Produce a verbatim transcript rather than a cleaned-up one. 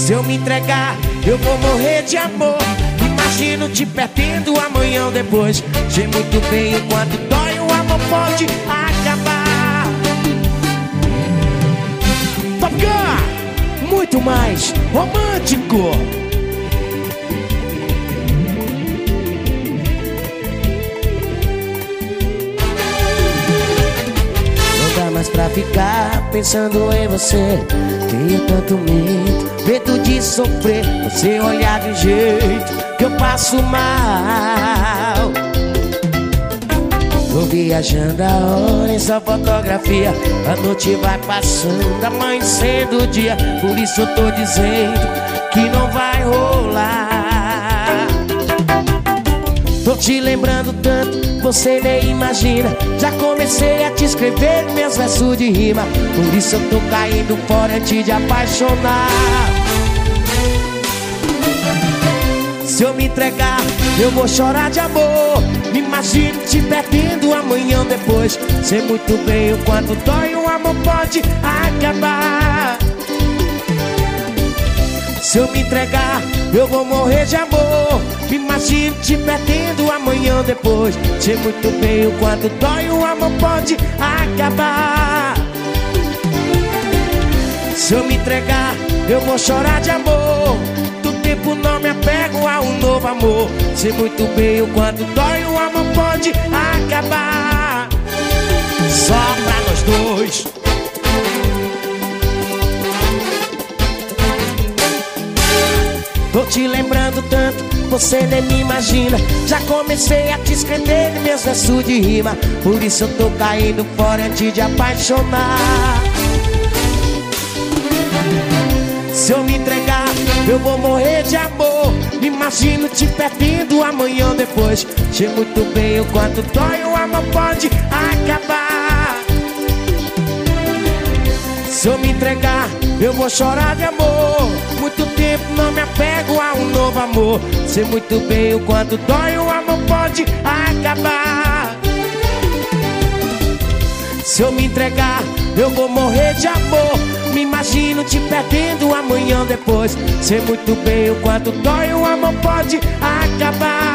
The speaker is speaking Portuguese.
Se eu me entregar, eu vou morrer de amor. Imagino te perdendo amanhã ou depois. Sei muito bem o quanto dói, o amor pode acabar. Top Gun, muito mais romântico. Não dá mais pra ficar pensando em você. Tenho tanto medo, medo de sofrer. Você olhar de jeito que eu passo mal. Tô viajando a hora em sua fotografia. A noite vai passando, amanhecendo o dia. Por isso eu tô dizendo que não vai rolar. Tô te lembrando tanto, você nem imagina. Já comecei a te escrever meus versos de rima. Por isso eu tô caindo fora antes de apaixonar. Se eu me entregar, eu vou chorar de amor. Me imagino te perdendo amanhã ou depois. Sei muito bem o quanto dói, o amor pode acabar. Se eu me entregar, eu vou morrer de amor. Me imagino te perdendo amanhã ou depois. Sei muito bem o quanto dói, o amor pode acabar. Se eu me entregar, eu vou chorar de amor. Do tempo não me apego a um novo amor. Sei muito bem o quanto dói, o amor pode acabar. Só pra nós dois. Tô te lembrando tanto, você nem me imagina. Já comecei a te escrever meus versos de rima. Por isso eu tô caindo fora antes de apaixonar. Se eu me entregar, eu vou morrer de amor. Me imagino te perdendo amanhã ou depois. Sei muito bem o quanto dói, o amor pode acabar. Se eu me entregar, eu vou chorar de amor. Muito tempo não me apego a um novo amor. Sei muito bem o quanto dói, o amor pode acabar. Se eu me entregar, eu vou morrer de amor. Me imagino te perdendo amanhã ou depois. Sei muito bem o quanto dói, o amor pode acabar.